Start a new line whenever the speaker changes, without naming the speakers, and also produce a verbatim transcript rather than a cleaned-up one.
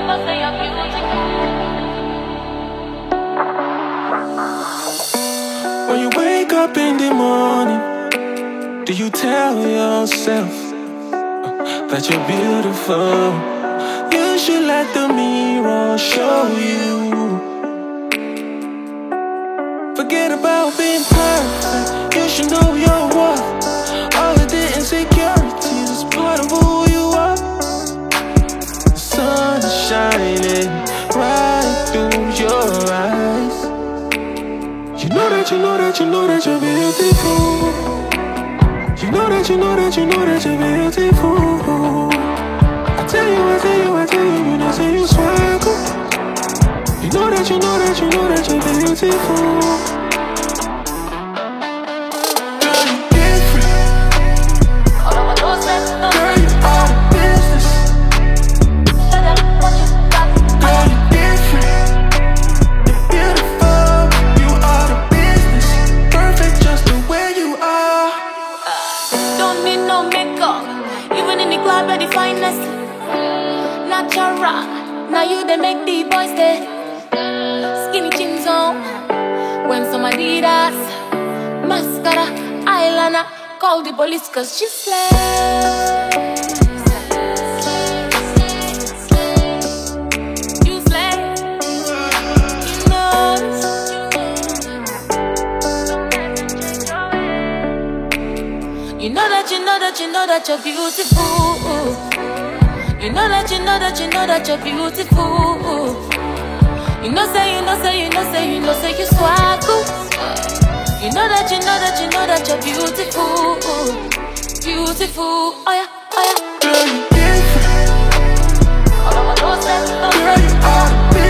When you wake up in the morning, do you tell yourself that you're beautiful? You should let the mirror show you. Forget about being perfect, you should know your worth. All of the insecurities is part of who you are. The sun is shining right through your eyes. You know that, you know that, you know that you're beautiful. You know that, you know that, you know that you're beautiful. I tell you, I tell you, I tell you, you know, say you swaggle. You know that, you know that, you know that you're beautiful. Girl, you're different. Girl, you are the business. Girl, you're different. You're beautiful. You are the business. Perfect just the way you are.
Don't need no makeup, even in the club at the finest. Natural, now you they make the boys stay. Skinny jeans on, when some Adidas, mascara, eyeliner. Call the police cause she slays. You slay, you know. You know that, you know that, you know that you're beautiful. You know that, you know that, you know that you're beautiful. You know say, you know say, you know say, you know say you swaggle. You know that, you know that, you know that you're beautiful. Beautiful, oh yeah, oh yeah.
Girl, you're different.
All of my doors left.
Girl, you are the